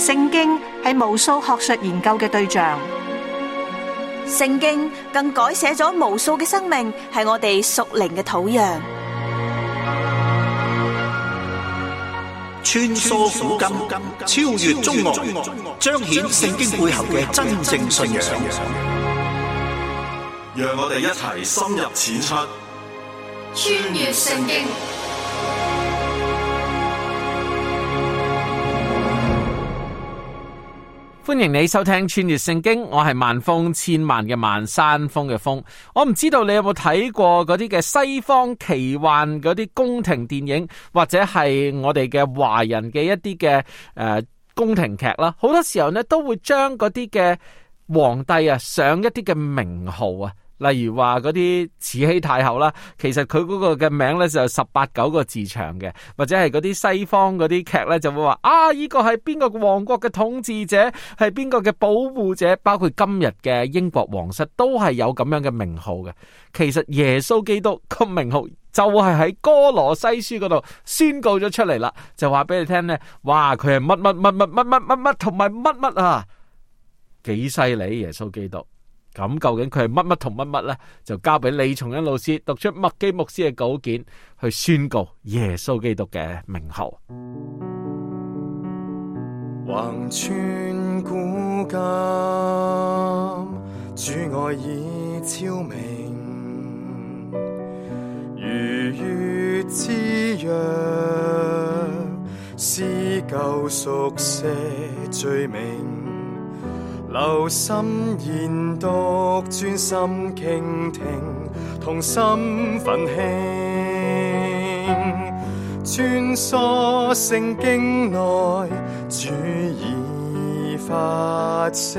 聖經係無數學術研究嘅對象， 聖經更改寫咗無數嘅生命，係我哋屬靈嘅土壤。 穿梭古今，超越中外，彰顯聖經背後嘅真正信仰。 讓我哋一齊深入淺出， 穿越聖經。 歡迎你收聽穿越聖經，我係萬峰千萬嘅萬山峰嘅峰。我唔知道你有冇睇過嗰啲嘅西方奇幻嗰啲宮廷電影，或者係我哋嘅華人嘅一啲嘅宮廷劇啦。好多時候呢都會將嗰啲嘅皇帝啊上一啲嘅名號啊。例如話嗰啲慈禧太后啦，其實佢嗰個嘅名咧就18、19個字長嘅，或者係嗰啲西方嗰啲劇咧就會話呢個係邊個王國嘅統治者，係邊個嘅保護者，包括今日嘅英國皇室都係有咁樣嘅名號嘅。其實耶穌基督個名號就係喺哥羅西書嗰度宣告咗出嚟啦，就話俾你聽咧，哇佢係乜乜乜乜乜乜乜乜同埋乜乜啊，幾犀利耶穌基督。咁究竟佢係乜乜同乜乜呢？就交俾李松恩老師讀出麥基牧師嘅稿件，去宣告耶穌基督嘅名號。 橫穿古今，主愛已昭明，如月之約，撕舊熟寫罪名。留心研讀，專心傾聽，同心奮興，穿梭聖經內，主已發聲，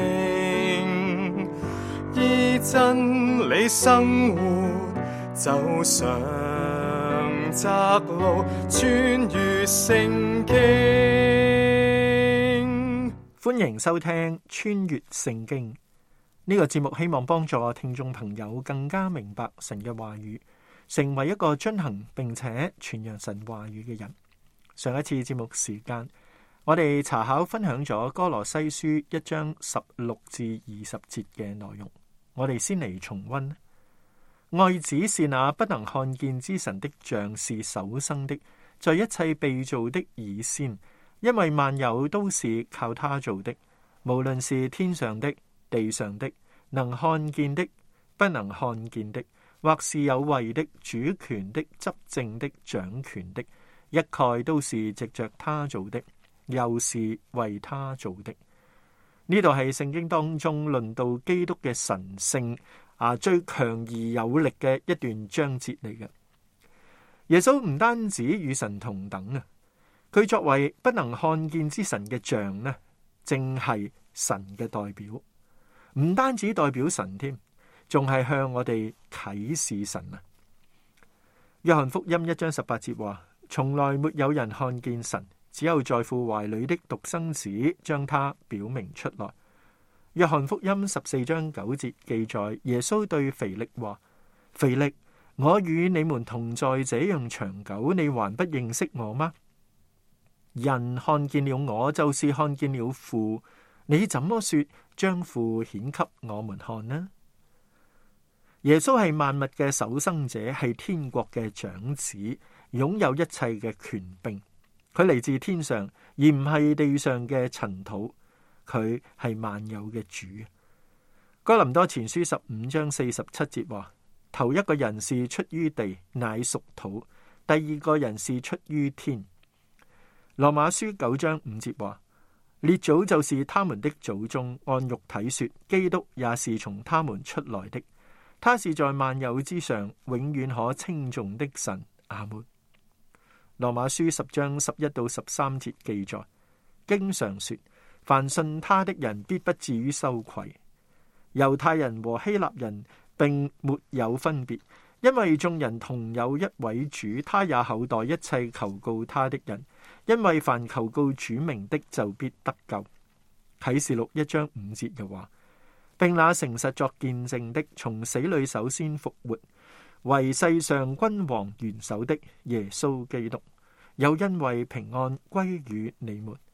依真理生活，走上窄路，穿越聖經。 歡迎收聽穿越聖經呢個節目，希望幫助聽眾朋友更加明白神嘅話語，成為一個遵行並且傳揚神話語嘅人。上一次節目時間，我哋查考分享咗哥羅西書1章16至20節嘅內容，我哋先嚟重溫。愛子是那不能看見之神的像，是首生的，在一切被造的以先。因為萬有都是靠他做的，無論是天上的、地上的，能看見的、不能看見的，或是有位的、主權的、執政的、掌權的，一概都是藉着他做的，又是為他做的。呢度係聖經當中論到基督嘅神性最強而有力嘅一段章節嚟嘅。耶穌唔單止與神同等啊，佢作為不能看見之神嘅像呢，正係神嘅代表，唔單止代表神添，仲係向我哋啟示神啊。約翰福音1章18節話：從來沒有人看見神，只有在父懷裏的獨生子將他表明出來。約翰福音14章9節記載，耶穌對腓力話：腓力，我與你們同在這樣長久，你還不認識我嗎？人看見了我，就是看見了父。你怎麼說將父顯給我們看呢？耶穌係萬物嘅首生者，係天國嘅長子，擁有一切嘅權柄。佢嚟自天上，而唔係地上嘅塵土。佢係萬有嘅主。哥林多前書15章47節話：頭一個人是出於地，乃屬土；第二個人是出於天。羅馬書9章5節話：列祖就是他們的祖宗，按肉體說，基督也是從他們出來的。他是在萬有之上，永遠可稱頌的神。阿門。羅馬書10章11到13節記載，經常說，凡信他的人必不至於羞愧。猶太人和希臘人並沒有分別，因為眾人同有一位主，他也厚待一切求告他的人。因為凡求告主名的，就必得救。啟示錄1章5節又話，並那誠實作見證的，從死裏首先復活，為世上君王元首的耶穌基督，又因為平安歸於你們。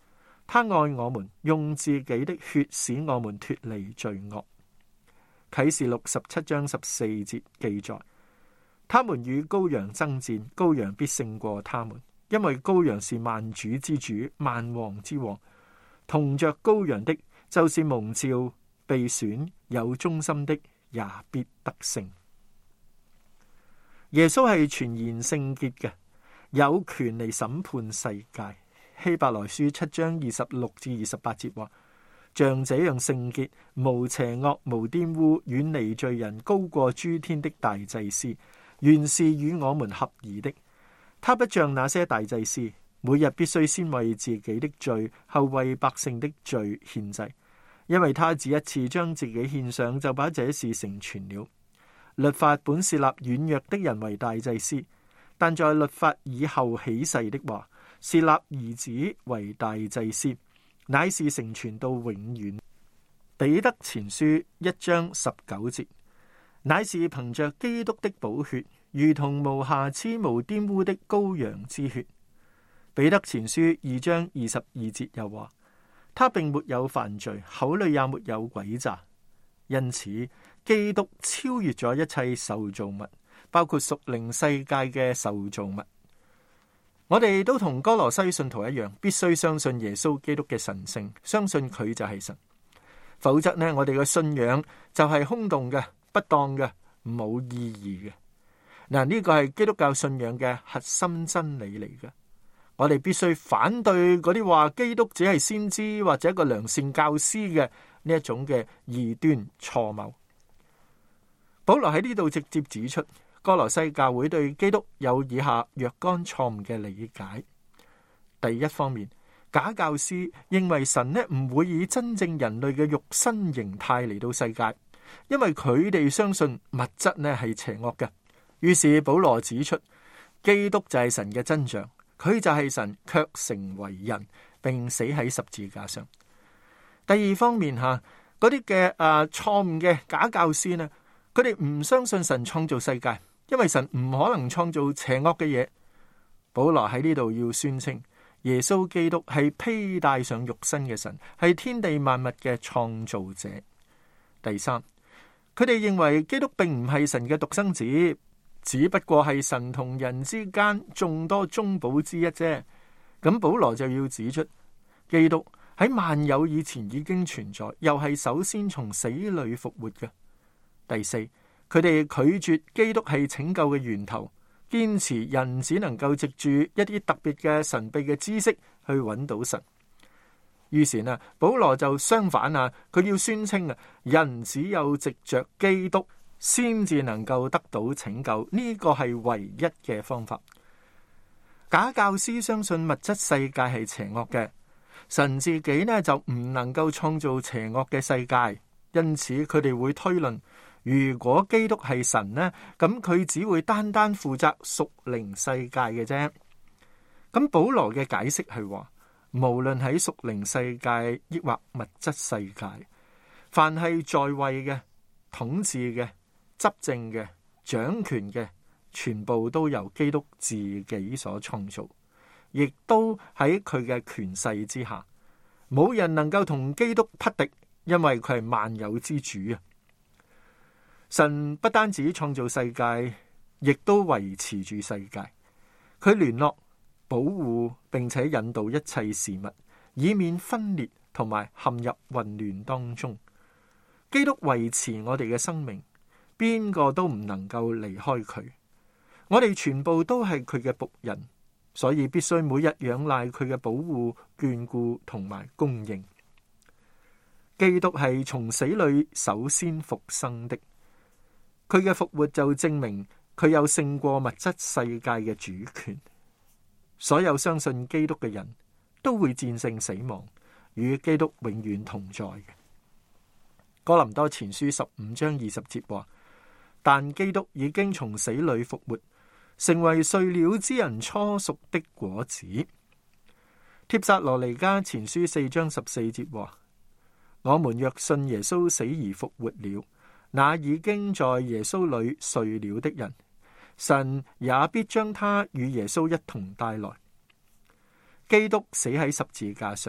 他愛我們，用自己的血使我們脫離罪惡。啟示錄17章14節記載，他們與羔羊爭戰，羔羊必勝過他們，因為羔羊是萬主之主，萬王之王。同着羔羊的，就是蒙召、被選、有忠心的，也必得勝。耶穌係全然聖潔嘅，有權嚟審判世界。希伯來書7章26至28節話，像這樣聖潔、無邪惡、無玷污、遠離罪人、高過諸天的大祭司，原是與我們合宜的。他不像那些大祭司，每日必須先為自己的罪，後為百姓的罪獻祭，因為他只一次將自己獻上，就把這事成全了。律法本是立軟弱的人為大祭司，但在律法以後起誓的話，是立兒子為大祭司，乃是成全到永遠。彼得前書1章19節，乃是憑着基督的寶血，如同無瑕疵無玷污的羔羊之血。彼得前書2章22節又話，他並沒有犯罪，口裏也沒有詭詐，因此基督超越咗一切受造物，包括屬靈世界嘅受造物。我哋都同哥羅西信徒一樣，必須相信耶穌基督嘅神聖，相信佢就係神。否則呢，我哋嘅信仰就係空洞嘅、不當嘅、冇意義嘅。嗱，呢個係基督教信仰嘅核心真理嚟嘅。我哋必須反對嗰啲話基督只係先知或者一個良善教師嘅呢一種嘅異端錯謬。保羅喺呢度直接指出，哥羅西教會對基督有以下若干錯誤嘅理解。第一方面，假教師認為神呢唔會以真正人類嘅肉身形態嚟到世界，因為佢哋相信物質呢係邪惡嘅。於是保羅指出，基督就係神嘅真像，佢就係神，卻成為人，並死喺十字架上。第二方面吓，嗰啲嘅錯誤嘅假教師呢，佢哋唔相信神創造世界，因為神唔可能創造邪惡嘅嘢。保羅喺呢度要宣稱，耶穌基督係披戴上肉身嘅神，係天地萬物嘅創造者。第三，佢哋認為基督並唔係神嘅獨生子，只不過係神同人之間眾多中保之一啫。咁保羅就要指出，基督喺萬有以前已經存在，又係首先從死裏復活嘅。第四，佢哋拒絕基督係拯救嘅源頭，堅持人只能夠藉住一啲特別嘅神秘嘅知識去揾到神。於是呢，保羅就相反啊，佢要宣稱啊，人只有藉着基督先至能夠得到拯救，呢個係唯一嘅方法。假教師相信物質世界係邪惡嘅，神自己呢就唔能夠創造邪惡嘅世界，因此佢哋會推論，如果基督係神呢，咁佢只會單單負責屬靈世界嘅啫。咁保羅嘅解釋係話，無論喺屬靈世界抑或物質世界，凡係在位嘅、統治嘅、執政嘅、掌權嘅，全部都由基督自己所創造，亦都喺佢嘅權勢之下，冇人能夠同基督匹敵，因為佢係萬有之主啊！神不單止創造世界，亦都維持住世界，佢聯絡、保護並且引導一切事物，以免分裂同埋陷入混亂當中。基督維持我哋嘅生命，邊個都唔能夠離開佢。我哋全部都係佢嘅僕人，所以必須每日仰賴佢嘅保護、眷顧同埋供應。基督係從死裏首先復生的，佢嘅復活就證明佢有勝過物質世界嘅主權。所有相信基督嘅人都會戰勝死亡，與基督永遠同在嘅。哥林多前書15章20節話，但基督已經從死裏復活，成為睡了之人初熟的果子。帖撒羅尼迦前書4章14節話，我們若信耶穌死而復活了，那已經在耶穌裏睡了的人，神也必將他與耶穌一同帶來。基督死喺十字架上，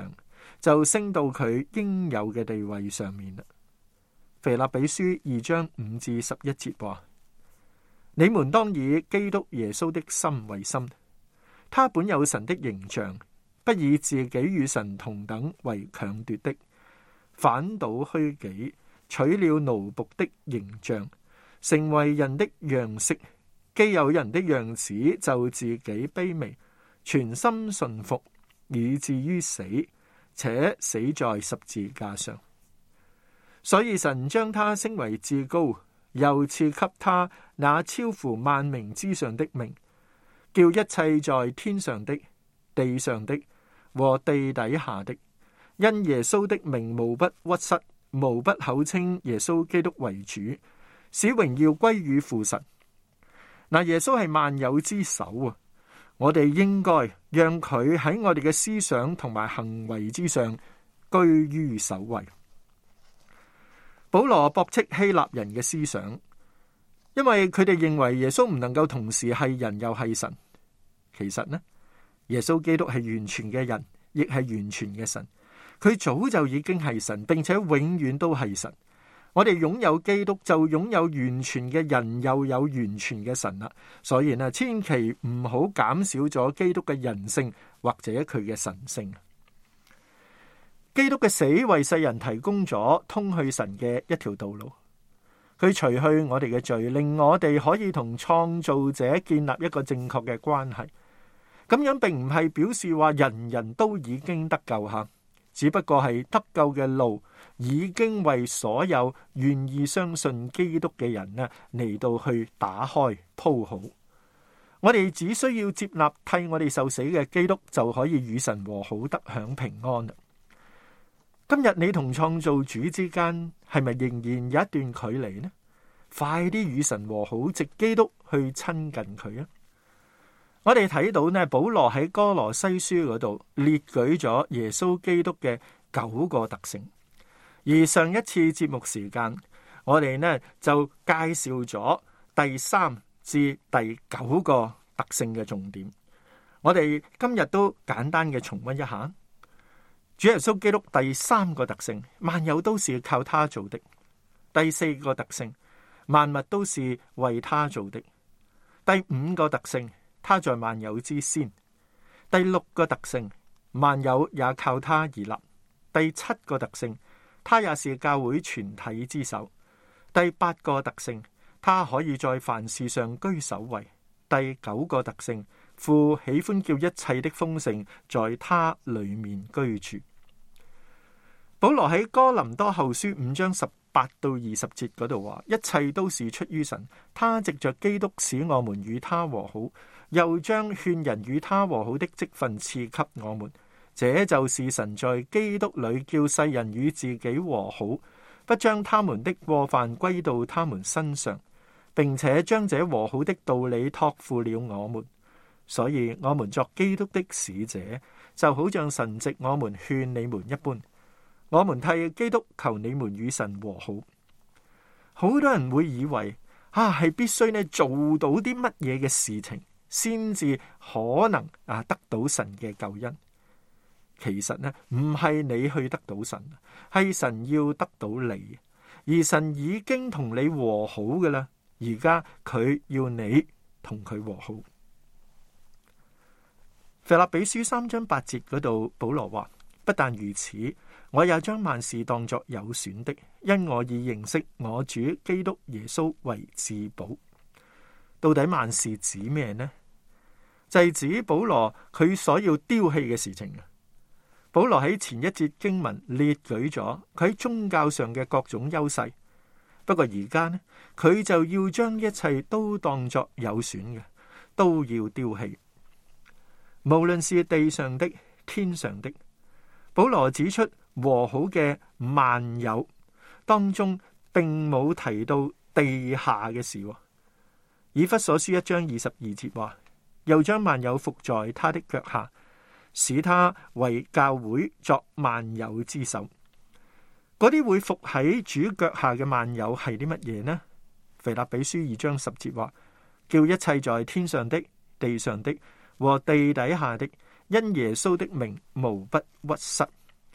就升到佢應有嘅地位上面啦。腓立比書2章5至11節話：你們當以基督耶穌的心為心，他本有神的形象，不以自己與神同等為強奪的，反倒虛己，取了奴僕的形象，成為人的樣式。既有人的樣子，就自己卑微，全心順服，以至於死，且死在十字架上。所以神將他升為至高，又賜給他那超乎萬名之上的名，叫一切在天上的、地上的和地底下的，因耶穌的名無不屈膝，無不口稱耶穌基督為主，使榮耀歸於父神。嗱，耶穌係萬有之首啊！我哋應該讓佢喺我哋嘅思想同埋行為之上居於首位。保羅駁斥希臘人嘅思想，因為佢哋認為耶穌唔能夠同時係人又係神。其實呢，耶穌基督係完全嘅人，亦係完全嘅神。佢早就已經係神，並且永遠都係神。我哋擁有基督，就擁有完全嘅人，又有完全嘅神啦。所以呢，千祈唔好減少咗基督嘅人性或者佢嘅神性。基督嘅死為世人提供咗通去神嘅一條道路，佢除去我哋嘅罪，令我哋可以同創造者建立一個正確嘅關係。咁樣並唔係表示話人人都已經得救吓，只不過係得救嘅路已經為所有願意相信基督嘅人呢嚟到去打開鋪好。我哋只需要接納替我哋受死嘅基督，就可以與神和好，得享平安。今日你同創造主之間係咪仍然有一段距離呢？快啲與神和好，藉基督去親近佢啊！我哋睇到呢，保羅喺哥羅西書嗰度列舉咗耶穌基督嘅9個特性，而上一次節目時間我哋呢就介紹咗第3至第9個特性嘅重點。我哋今日都簡單嘅重溫一下。主耶穌基督第3個特性，萬有都是靠他做的；第4個特性，萬物都是為他做的；第5個特性，他在萬有之先；第6個特性，萬有也靠他而立；第7個特性，他也是教會全體之首；第8個特性，他可以在凡事上居首位；第9個特性，父喜歡叫一切的豐盛在他裏面居住。保羅喺哥林多後書5章18到20節嗰度話：一切都是出於神，他藉着基督使我們與他和好，又將勸人與他和好的職分賜給我們。這就是神在基督裏叫世人與自己和好，不將他們的過犯歸到他們身上，並且將這和好的道理託付了我們。所以我們作基督的使者，就好像神藉我們勸你們一般。我們替基督求你們與神和好。好多人會以為係必須呢做到啲乜嘢嘅事情，先至可能得到神嘅救恩。其實呢唔係你去得到神，係神要得到你，而神已經同你和好嘅啦。而家佢要你同佢和好。腓立比書3章8節嗰度，保羅話：不但如此，我也將萬事當作有損的，因我已認識我主基督耶穌為至寶。到底萬事指咩呢？就係指保羅佢所要丟棄嘅事情。保羅喺前一節經文列舉咗佢喺宗教上嘅各種優勢，不過而家呢，佢就要將一切都當作有損嘅，都要丟棄。無論是地上的、天上的，保羅指出和好嘅萬有當中，並冇提到地下嘅事。以弗所書1章22節話：又將萬有伏在他的腳下，使他為教會作萬有之首。嗰啲會伏喺主腳下嘅萬有係啲乜嘢呢？腓立比書2章10節話：叫一切在天上的、地上的和地底下的，因耶穌的名無不屈膝。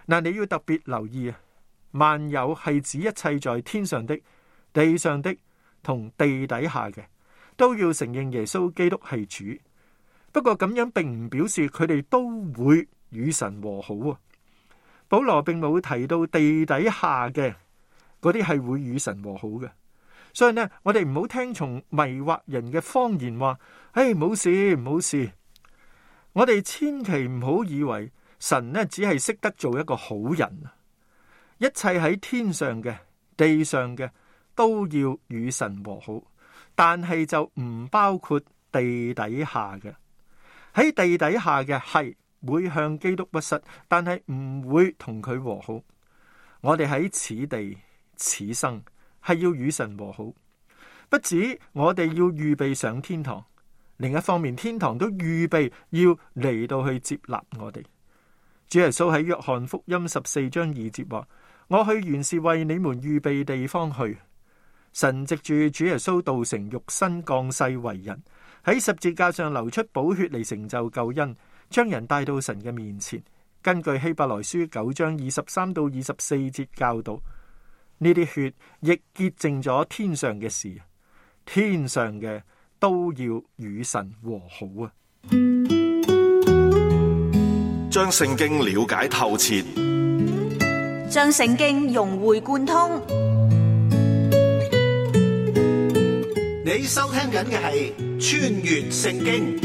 嗱，你要特別留意啊，萬有係指一切在天上的、地上的同地底下嘅，都要承認耶穌基督係主。不過咁樣並唔表示佢哋都會與神和好啊。保羅並冇提到地底下嘅嗰啲係會與神和好嘅，所以呢，我哋唔好聽從迷惑人嘅謊言話，冇事冇事。我哋千祈唔好以為神呢只係識得做一個好人，一切喺天上嘅、地上嘅都要與神和好，但係就唔包括地底下嘅。喺地底下嘅係會向基督屈膝，但係唔會同佢和好。我哋喺此地此生係要與神和好，不止我哋要預備上天堂，另一方面天堂都預備要嚟到去接納我哋。主耶穌喺約翰福音14章2節話：我去原是為你們預備地方去。神藉住主耶穌道成肉身降世為人，喺十字架上流出寶血嚟成就救恩，將人帶到神嘅面前。根據希伯來書9章23到24節教導，呢啲血亦潔淨咗天上嘅事，天上嘅都要與神和好啊！ 將聖經了解透徹， 將聖經融會貫通。 你收聽緊嘅係《穿越聖經》。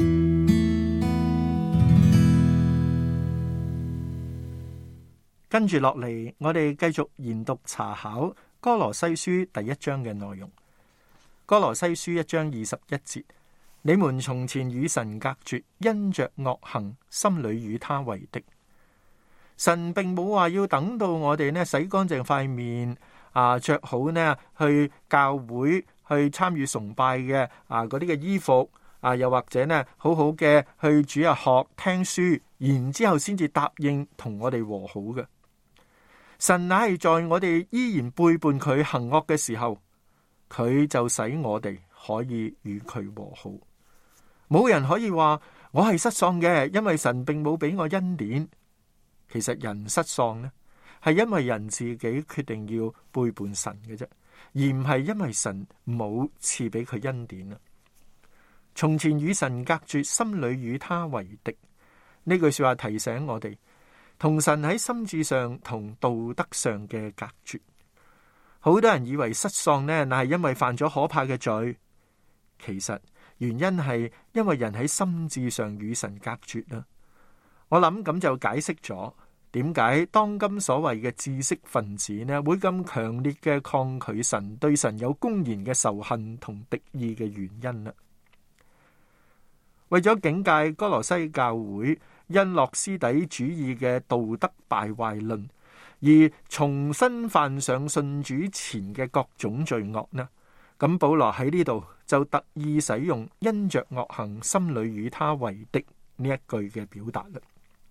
跟住落嚟，我哋繼續研讀查考歌羅西書第1章嘅內容。歌羅西書1章21節：你們從前與神隔絕，因着惡行，心裏與他為敵。神並冇話要等到我哋呢洗乾淨塊面着好呢去教會去參與崇拜嘅嗰啲嘅衣服又或者呢好好嘅去主日學聽書，然之後先至答應同我哋和好嘅。神乃係在我哋依然背叛佢行惡嘅時候，佢就使我哋可以與佢和好。冇人可以話我係失喪嘅，因為神並冇俾我恩典。其實人失喪呢，係因為人自己決定要背叛神嘅啫，而唔係因為神冇賜俾佢恩典啊。從前與神隔絕，心裏與他為敵。呢句說話提醒我哋，同神喺心智上同道德上嘅隔絕。好多人以為失喪呢，乃係因為犯咗可怕嘅罪。其實原因係因為人喺心智上與神隔絕啦。我諗咁就解釋咗點解當今所謂嘅知識分子呢，會咁強烈嘅抗拒神，對神有公然嘅仇恨同敵意嘅原因啦。為咗警戒歌羅西教會因諾斯底主義嘅道德敗壞論而重新犯上信主前嘅各種罪惡呢，咁保羅喺呢度就特意使用因着惡行，心裏與他為敵呢一句嘅表達啦。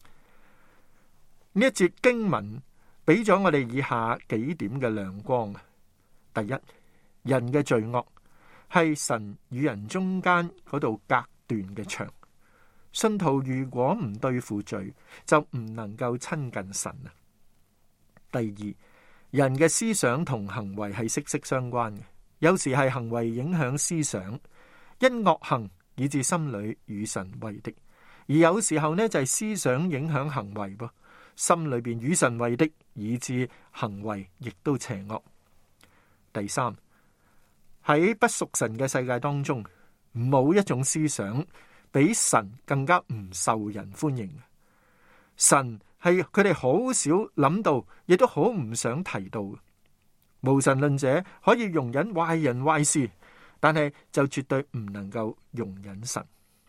呢一節經文俾咗我哋以下幾點嘅亮光。第一，人嘅罪惡係神與人中間嗰度隔斷嘅牆。信徒如果唔對付罪，就唔能夠親近神啊。第二，人嘅思想同行為係息息相關嘅，有時係行為影響思想，因惡行以致心裏與神為敵；而有時候呢，就係思想影響行為噃，心裏邊與神為敵，以致行為亦都邪惡。第三，喺不屬神嘅世界當中，冇一種思想比神更加唔受人歡迎。神係佢哋好少諗到，亦都好唔想提到。無神論者可以容忍壞人壞事，但係就絕對唔能夠容忍神。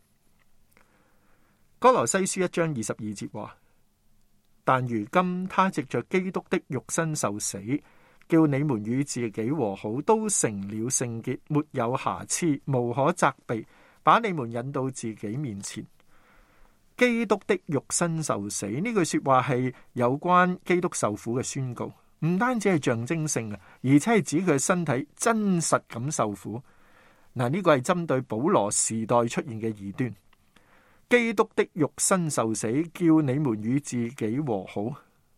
歌羅西書1章22節話：但如今他藉着基督的肉身受死，叫你們與自己和好，都成了聖潔，沒有瑕疵，無可責備，把你們引到自己面前。基督的肉身受死，呢句說話係有關基督受苦嘅宣告，唔單止係象徵性啊，而且係指佢嘅身體真實咁受苦。嗱，呢個係針對保羅時代出現嘅異端。基督的肉身受死，叫你們與自己和好。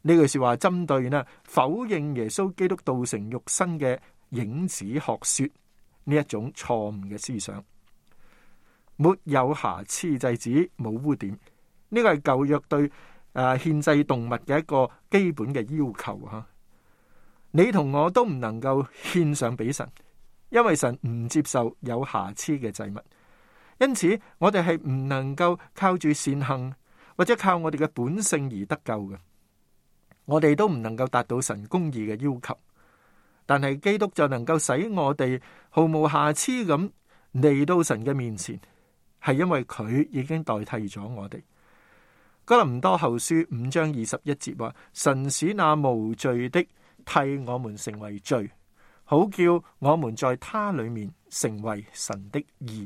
呢句說話針對呢否認耶穌基督道成肉身嘅影子學說呢一種錯誤嘅思想。沒有瑕疵就係指冇污點，呢個係舊約對獻祭動物嘅一個基本嘅要求吓。你同我都唔能夠獻上俾神，因為神唔接受有瑕疵嘅祭物。因此我哋係唔能夠靠住善行或者靠我哋嘅本性而得救嘅。我哋都唔能夠達到神公義嘅要求，但係基督就能夠使我哋毫無瑕疵咁嚟到神嘅面前，係因為佢已經代替咗我哋。哥林多後書5章21節話：神使那無罪的替我們成為罪，好叫我們在他裏面成為神的義。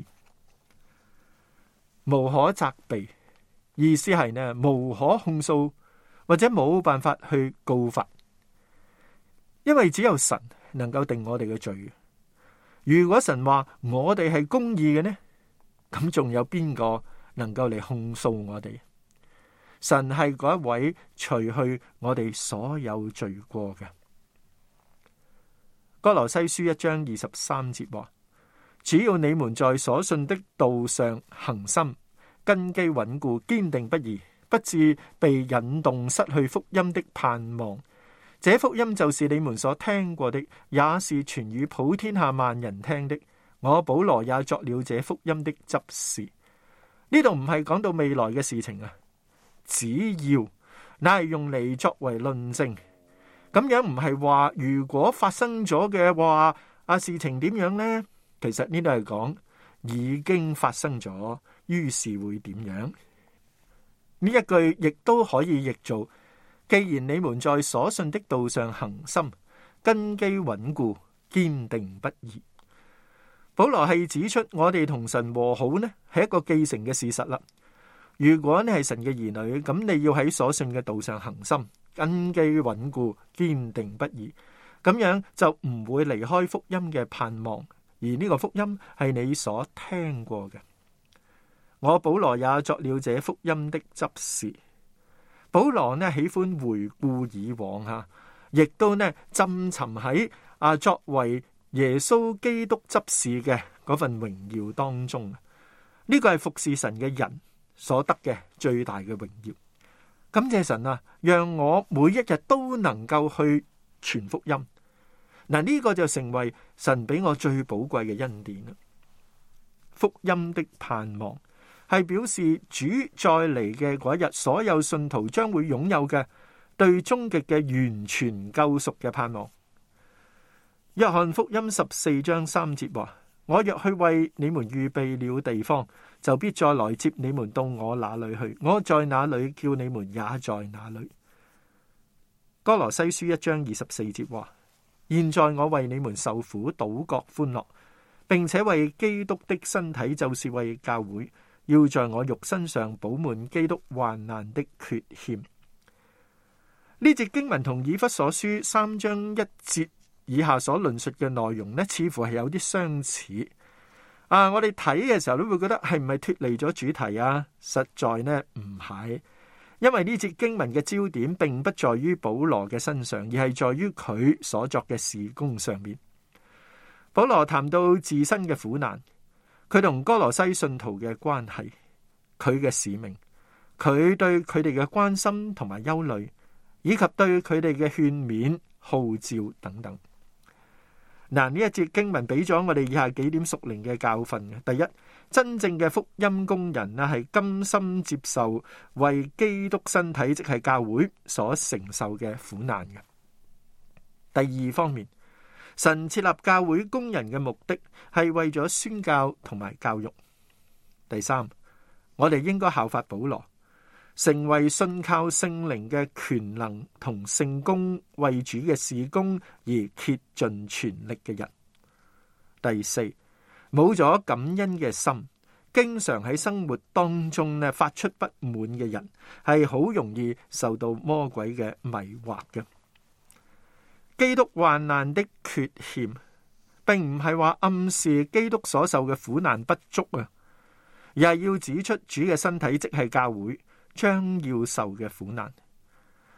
無可責備，意思係呢無可控訴，或者冇辦法去告發，因為只有神能夠定我哋嘅罪。如果神話我哋係公義嘅呢，咁仲有邊個能夠嚟控訴我哋？神係嗰一位除去我哋所有罪過嘅。歌羅西書1章23節話：只要你們在所信的道上恒心，根基穩固，堅定不移，不致被引動失去福音的盼望。這福音就是你們所聽過的，也是傳與普天下萬人聽的。我保羅也作了這福音的執事。呢度唔係講到未來嘅事情啊，只要乃係用嚟作為論證。咁樣唔係話如果發生咗嘅話，事情點樣呢？其實呢度係講已經發生咗，於是會點樣？呢一句亦都可以譯做：既然你們在所信的道上恒心，根基穩固，堅定不移。保羅係指出我哋同神和好呢，係一個既成嘅事實啦。如果你係神嘅兒女，咁你要喺所信嘅道上恒心，根基穩固，堅定不移，咁樣就唔會離開福音嘅盼望。而呢個福音係你所聽過嘅。我保羅也作了這福音的執事。保羅呢喜歡回顧以往吓，亦都呢浸沉喺作為耶穌基督執事嘅嗰份榮耀當中。呢個係服侍神嘅人所得嘅最大嘅榮耀。感謝神啊，讓我每一日都能夠去傳福音。嗱，呢個就成為神俾我最寶貴嘅恩典啦。福音的盼望係表示主再嚟嘅嗰一日，所有信徒將會擁有嘅對終極嘅完全救贖嘅盼望。約翰福音14章3節話：我若去為你們預備了地方，就必再來接你們到我那裏去。我在哪裏，叫你們也在哪裏。歌羅西書1章24節話：現在我為你們受苦，倒覺歡樂，並且為基督的身體，就是為教會，要在我肉身上補滿基督患難的缺欠。呢節經文同以弗所書3章1節以下所論述嘅內容呢，似乎係有啲相似。我哋睇嘅時候都會覺得係唔係脫離咗主題啊？實在呢唔係，因為呢節經文嘅焦點並不在於保羅嘅身上，而係在於佢所作嘅事工上面。保羅談到自身嘅苦難，佢同哥羅西信徒嘅關係，佢嘅使命，佢對佢哋嘅關心同埋憂慮，以及對佢哋嘅勸勉、號召等等。嗱，呢一節經文俾咗我哋以下幾點屬靈嘅教訓嘅。第一，真正嘅福音工人呢，係甘心接受為基督身體，即係教會所承受嘅苦難嘅。第二方面，神設立教會工人嘅目的係為咗宣教同埋教育。第三，我哋應該效法保羅，成為信靠聖靈嘅權能同聖工，為主嘅事工而竭盡全力嘅人。第四，冇咗感恩嘅心，經常喺生活當中呢發出不滿嘅人，係好容易受到魔鬼嘅迷惑嘅。基督患難的缺欠，並唔係話暗示基督所受嘅苦難不足啊，而係要指出主嘅身體即係教會將要受嘅苦難。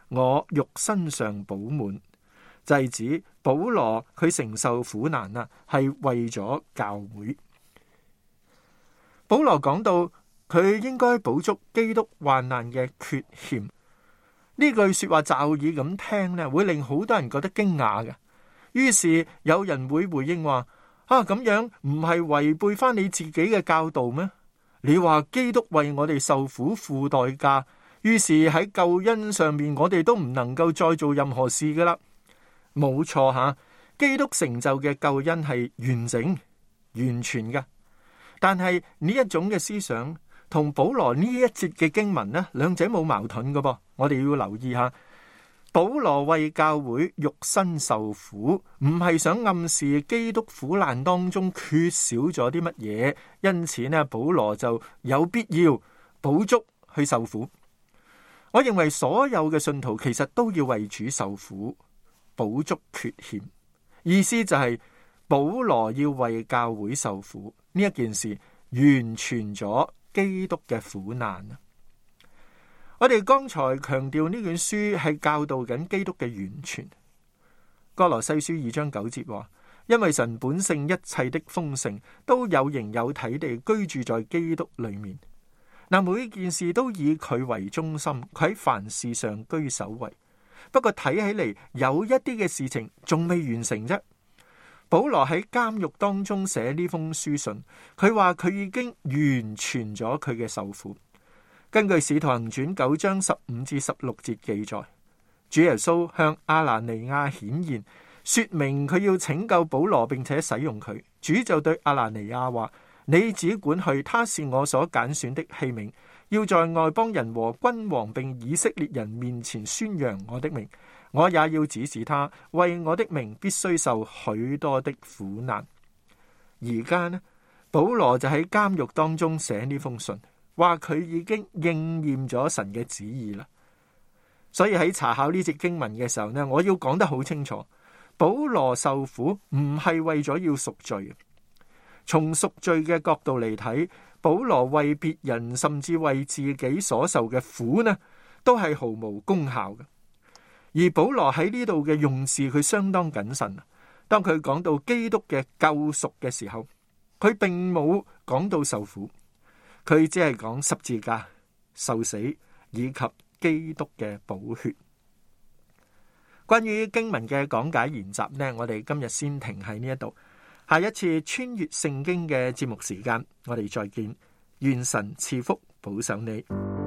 我肉身上補滿，就係指保羅佢承受苦難啊，係為咗教會。保羅講到佢應該補足基督患難嘅缺欠，呢句說話驟耳咁聽呢，會令好多人覺得驚訝嘅。於是有人會回應話：咁樣唔係違背翻你自己嘅教導咩？你話基督為我哋受苦付代價，於是喺救恩上面我哋都唔能夠再做任何事噶啦。冇錯吓，基督成就嘅救恩係完整完全嘅。但係呢一種嘅思想同保羅呢一節嘅經文呢，兩者冇矛盾嘅噃。我哋要留意下，保羅為教會肉身受苦，唔係想暗示基督苦難當中缺少咗啲乜嘢，因此呢，保羅就有必要補足去受苦。我認為所有嘅信徒其實都要為主受苦，補足缺欠。意思就係保羅要為教會受苦呢一件事，完全咗基督嘅苦難。我哋剛才強調呢卷書係教導緊基督嘅完全。歌羅西書2章9節話：因為神本性一切的豐盛都有形有體地居住在基督裏面。嗱，每件事都以佢為中心，佢喺凡事上居首位。不過睇起嚟有一啲嘅事情仲未完成啫。保羅喺監獄當中寫呢封書信，佢話佢已經完全咗佢嘅受苦。根據使徒行傳9章15至16節記載，主耶穌向亞拿尼亞顯現，說明佢要拯救保羅並且使用佢。主就對亞拿尼亞話：你只管去，他是我所揀選的器皿，要在外邦人和君王並以色列人面前宣揚我的名。我也要指示他，為我的名必須受許多的苦難。而家呢，保羅就喺監獄當中寫呢封信，話佢已經應驗咗神嘅旨意啦。所以喺查考呢節經文嘅時候呢，我要講得好清楚，保羅受苦唔係為咗要贖罪。從贖罪嘅角度嚟睇，保羅為別人甚至為自己所受嘅苦呢，都係毫無功效嘅。而保羅喺呢度嘅用字，佢相當謹慎。當佢講到基督嘅救贖嘅時候，佢並冇講到受苦，佢只係講十字架、受死以及基督嘅寶血。關於經文嘅講解研習呢，我哋今日先停喺呢一度。下一次穿越聖經嘅節目時間，我哋再見。願神賜福保守你。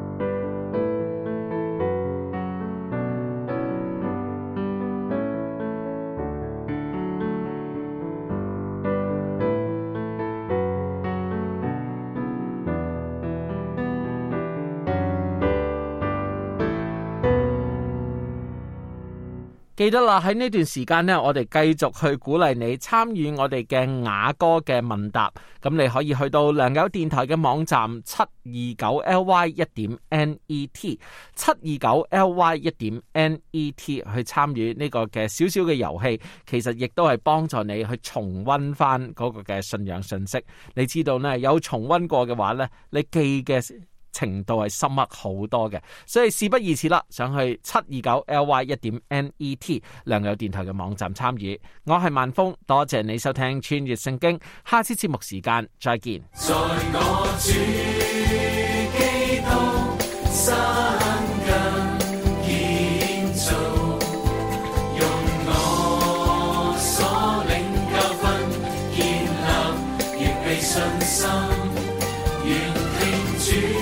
記得啦，喺呢段時間呢，我哋繼續去鼓勵你參與我哋嘅雅歌嘅問答。咁你可以去到良友電台嘅網站729ly1.net 729ly1.net 去參與呢個嘅小小嘅遊戲。其實亦都係幫助你去重溫翻嗰個嘅信仰信息。你知道呢，有重溫過嘅話呢，你記嘅程度係深刻好多嘅，所以事不宜遲啦，上去729ly1.net 良友電台嘅網站參與。我係萬峰，多謝你收聽穿越聖經，下次節目時間再見。 在我主基督生根建造，用我所領教訓建立預備信心，願聽主